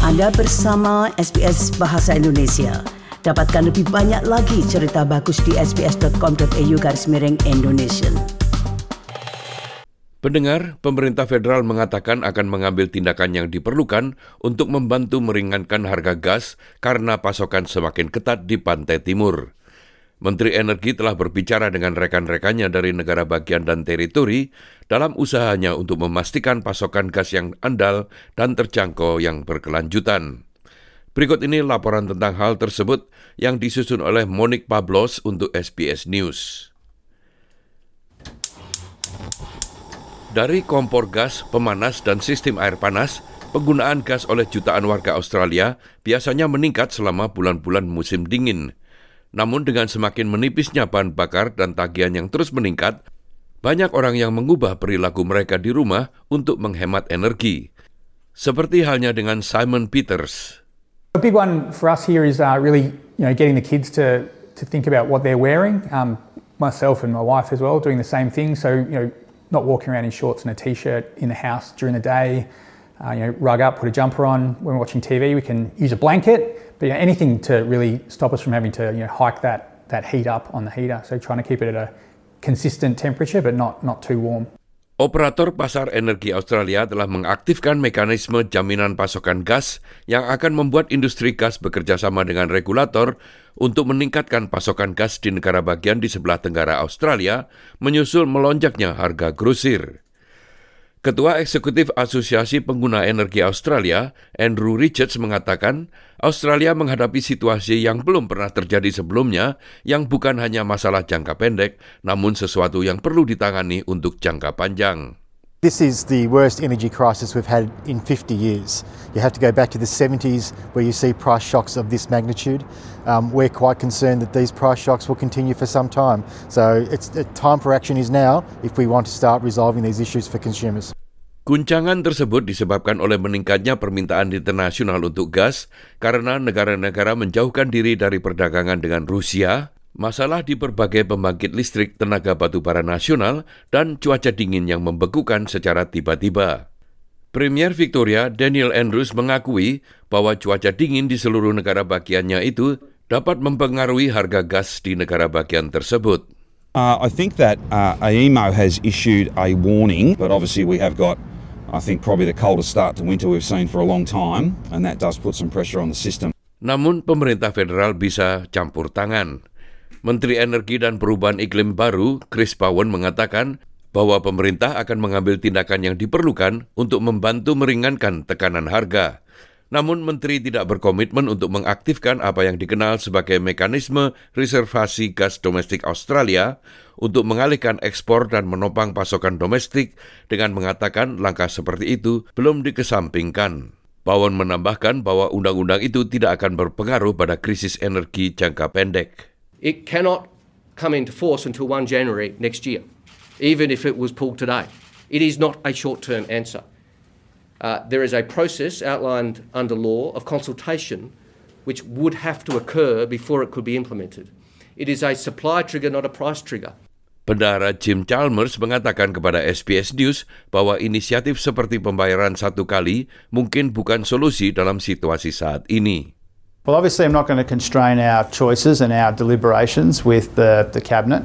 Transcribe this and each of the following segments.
Anda bersama SBS Bahasa Indonesia. Dapatkan lebih banyak lagi cerita bagus di sbs.com.au/Indonesian. Pendengar, pemerintah federal mengatakan akan mengambil tindakan yang diperlukan untuk membantu meringankan harga gas karena pasokan semakin ketat di pantai timur. Menteri Energi telah berbicara dengan rekan-rekannya dari negara bagian dan teritori dalam usahanya untuk memastikan pasokan gas yang andal dan terjangkau yang berkelanjutan. Berikut ini laporan tentang hal tersebut yang disusun oleh Monique Pablos untuk SBS News. Dari kompor gas, pemanas, dan sistem air panas, penggunaan gas oleh jutaan warga Australia biasanya meningkat selama bulan-bulan musim dingin. Namun dengan semakin menipisnya bahan bakar dan tagihan yang terus meningkat, banyak orang yang mengubah perilaku mereka di rumah untuk menghemat energi. Seperti halnya dengan Simon Peters. A big one for us here is really, getting the kids to think about what they're wearing. Myself and my wife as well doing the same thing. So, not walking around in shorts and a t-shirt in the house during the day. Rug up, put a jumper on. When we're watching TV, we can use a blanket. But anything to really stop us from having to hike that heat up on the heater. So trying to keep it at a consistent temperature but not too warm. Operator Pasar Energi Australia telah mengaktifkan mekanisme jaminan pasokan gas yang akan membuat industri gas bekerja sama dengan regulator untuk meningkatkan pasokan gas di negara bagian di sebelah tenggara Australia menyusul melonjaknya harga grosir. Ketua Eksekutif Asosiasi Pengguna Energi Australia, Andrew Richards, mengatakan Australia menghadapi situasi yang belum pernah terjadi sebelumnya yang bukan hanya masalah jangka pendek, namun sesuatu yang perlu ditangani untuk jangka panjang. This is the worst energy crisis we've had in 50 years. You have to go back to the 70s where you see price shocks of this magnitude. We're quite concerned that these price shocks will continue for some time. So it's time for action is now if we want to start resolving these issues for consumers. Guncangan tersebut disebabkan oleh meningkatnya permintaan internasional untuk gas karena negara-negara menjauhkan diri dari perdagangan dengan Rusia, masalah di berbagai pembangkit listrik tenaga batubara nasional, dan cuaca dingin yang membekukan secara tiba-tiba. Premier Victoria Daniel Andrews mengakui bahwa cuaca dingin di seluruh negara bagiannya itu dapat mempengaruhi harga gas di negara bagian tersebut. I think that AEMO has issued a warning, but obviously we have got, I think, probably the coldest start to winter we've seen for a long time, and that does put some pressure on the system. Namun pemerintah federal bisa campur tangan. Menteri Energi dan Perubahan Iklim baru, Chris Bowen, mengatakan bahwa pemerintah akan mengambil tindakan yang diperlukan untuk membantu meringankan tekanan harga. Namun menteri tidak berkomitmen untuk mengaktifkan apa yang dikenal sebagai mekanisme reservasi gas domestik Australia untuk mengalihkan ekspor dan menopang pasokan domestik dengan mengatakan langkah seperti itu belum dikesampingkan. Bowen menambahkan bahwa undang-undang itu tidak akan berpengaruh pada krisis energi jangka pendek. It cannot come into force until 1 January next year, even if it was pulled today. It is not a short-term answer. There is a process outlined under law of consultation which would have to occur before it could be implemented. It is a supply trigger, not a price trigger. Bendahara Jim Chalmers mengatakan kepada SBS News bahwa inisiatif seperti pembayaran satu kali mungkin bukan solusi dalam situasi saat ini. Well, obviously I'm not going to constrain our choices and our deliberations with the Cabinet,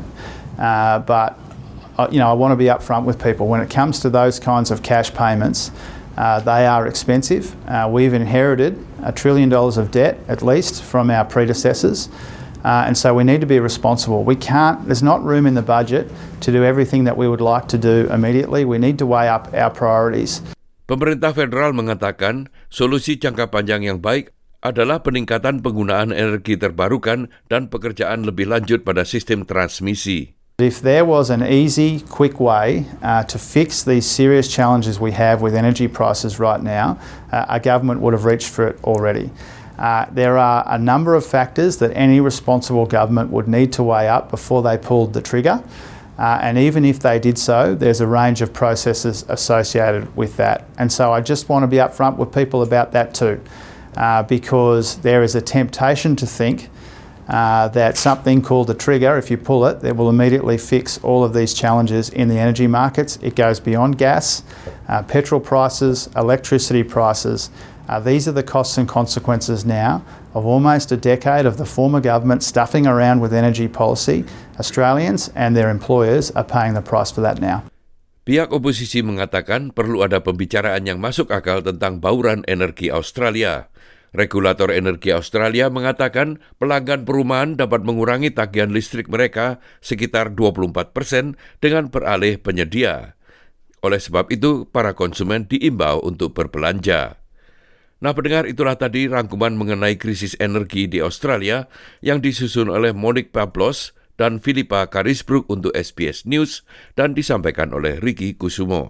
but I want to be upfront with people. When it comes to those kinds of cash payments, they are expensive. We've inherited $1 trillion of debt, at least, from our predecessors. And so we need to be responsible. There's not room in the budget to do everything that we would like to do immediately. We need to weigh up our priorities. Pemerintah federal mengatakan solusi jangka panjang yang baik adalah peningkatan penggunaan energi terbarukan dan pekerjaan lebih lanjut pada sistem transmisi. If there was an easy, quick way to fix these serious challenges we have with energy prices right now, our government would have reached for it already. There are a number of factors that any responsible government would need to weigh up before they pulled the trigger. And even if they did so, there's a range of processes associated with that. And so I just want to be upfront with people about that too. Because there is a temptation to think that something called a trigger, if you pull it, that will immediately fix all of these challenges in the energy markets. It goes beyond gas, petrol prices, electricity prices These are the costs and consequences now of almost a decade of the former government stuffing around with energy policy. Australians and their employers are paying the price for that now. Pihak oposisi mengatakan perlu ada pembicaraan yang masuk akal tentang bauran energi Australia. Regulator energi Australia mengatakan pelanggan perumahan dapat mengurangi tagihan listrik mereka sekitar 24% dengan beralih penyedia. Oleh sebab itu, para konsumen diimbau untuk berbelanja. Nah, pendengar, itulah tadi rangkuman mengenai krisis energi di Australia yang disusun oleh Monique Pablos dan Philippa Carisbrook untuk SBS News dan disampaikan oleh Ricky Kusumo.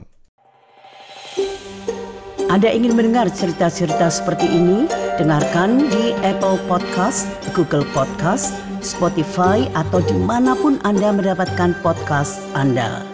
Anda ingin mendengar cerita-cerita seperti ini? Dengarkan di Apple Podcast, Google Podcast, Spotify, atau dimanapun Anda mendapatkan podcast Anda.